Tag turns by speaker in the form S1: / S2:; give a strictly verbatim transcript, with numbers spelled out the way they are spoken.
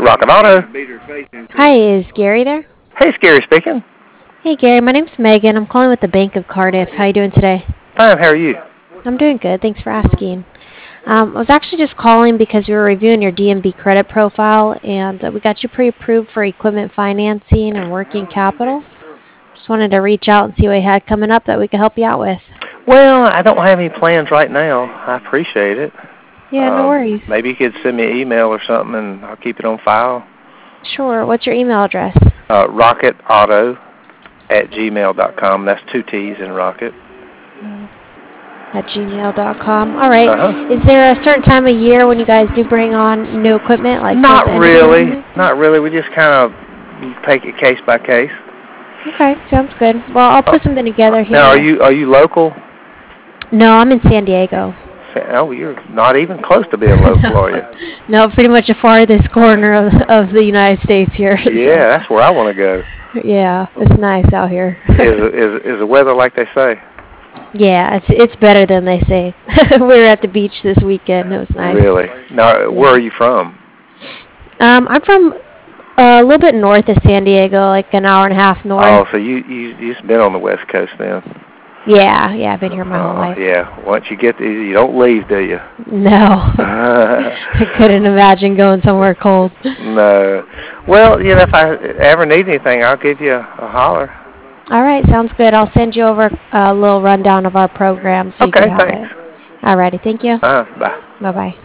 S1: Rocket Auto.
S2: Hi, is Gary there?
S1: Hey, Scary speaking.
S2: Hey, Gary. My name's Megan. I'm calling with the Bank of Cardiff. How you doing today?
S1: Fine, how are you?
S2: I'm doing good. Thanks for asking. Um, I was actually just calling because we were reviewing your D M B credit profile, and uh, we got you pre-approved for equipment financing and working capital. Just wanted to reach out and see what you had coming up that we could help you out with.
S1: Well, I don't have any plans right now. I appreciate it.
S2: Yeah, no
S1: Um,
S2: worries.
S1: maybe you could send me an email or something, and I'll keep it on file.
S2: Sure. What's your email address?
S1: Uh, rocketauto at gmail dot com. That's two T's in Rocket.
S2: At gmail dot com. All right.
S1: Uh-huh.
S2: Is there a certain time of year when you guys do bring on new equipment, like towards
S1: Not
S2: the end
S1: really.
S2: of the year?
S1: Not really. We just kind of take it case by case.
S2: Okay, sounds good. Well, I'll put something together here.
S1: Now, are you are you local?
S2: No, I'm in San Diego.
S1: Oh, you're not even close to being local,
S2: no.
S1: are you?
S2: No, pretty much the farthest corner of, of the United States here.
S1: Yeah,
S2: so.
S1: that's where I want to go.
S2: Yeah, it's nice out here.
S1: is, is is the weather like they say?
S2: Yeah, it's it's better than they say. We were at the beach this weekend. It was nice.
S1: Really? Now,
S2: yeah.
S1: Where are you from?
S2: Um, I'm from uh, a little bit north of San Diego, like an hour and a half north.
S1: Oh, so you you you just been on the West Coast then?
S2: Yeah, yeah, I've been here my
S1: oh,
S2: whole life.
S1: Yeah, once you get there, you don't leave, do you?
S2: No. I couldn't imagine going somewhere cold.
S1: No. Well, you know, if I ever need anything, I'll give you a, a holler.
S2: All right, sounds good. I'll send you over a little rundown of our program so
S1: okay,
S2: you can have
S1: thanks.
S2: it. All righty, thank you.
S1: Uh, bye.
S2: Bye-bye.